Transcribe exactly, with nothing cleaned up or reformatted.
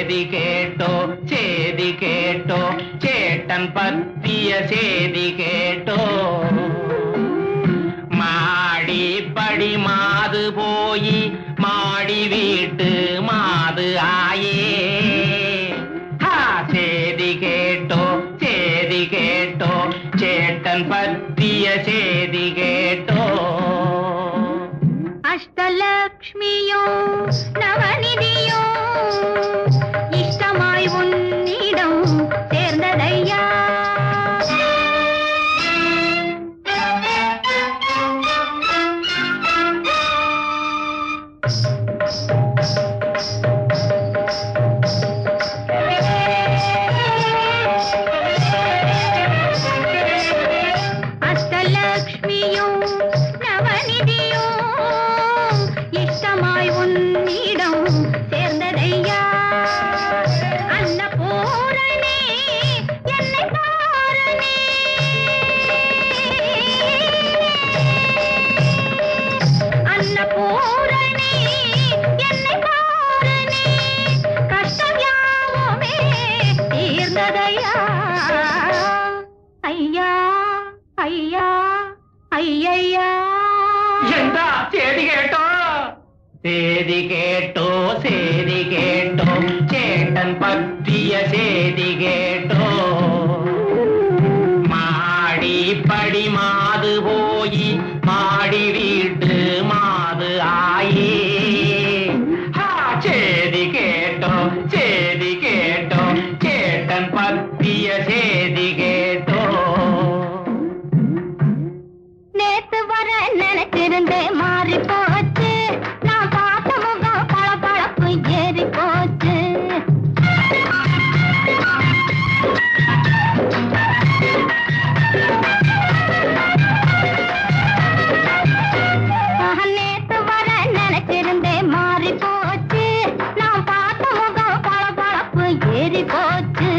சேதி கேட்டோ சேதி கேட்டோ சேட்டன் பத்திய சேதி கேட்டோ மாடி படி மாது போய் மாடி வீட்டு மாது ஆயே சேதி கேட்டோ சேதி கேட்டோ சேட்டன் பத்திய சேதி கேட்டோ அஷ்டலக்ஷ்மியோ நவநிதியோ இஷ்டமாய் உன்னிடம் சேர்ந்ததையா அஷ்டலக்ஷ்மியோ நவநிதியோ இஷ்டமாய் உன்னிடம் சேர்ந்ததையா அன்னபூரணே என்னை பாரணே அன்னபூரணே என்னை பாரணே கஷ்டம் யாவுமே தீர்ந்ததையா ஐயா ஐயா ஐயா എന്താ ചേതി കേട്ടോ சேதி கேட்டோ சேதி கேட்டோ சேட்டன் பத்திய சேதி கேட்டோ மாடி படி மாது போய் மாடி வீட்டு மாது ஆயே சேதி கேட்டோ சேதி கேட்டோ சேட்டன் பத்திய சேதி கேட்டோ நேத்து வர நினைச்சிருந்தே மாறி போச்சு நான் பார்த்த முகம் பளபளப்பு ஏறி போச்சு நேத்து வர நினைச்சிருந்தே மாறி போச்சு நான் பார்த்த முகம் பளபளப்பு ஏறி போச்சு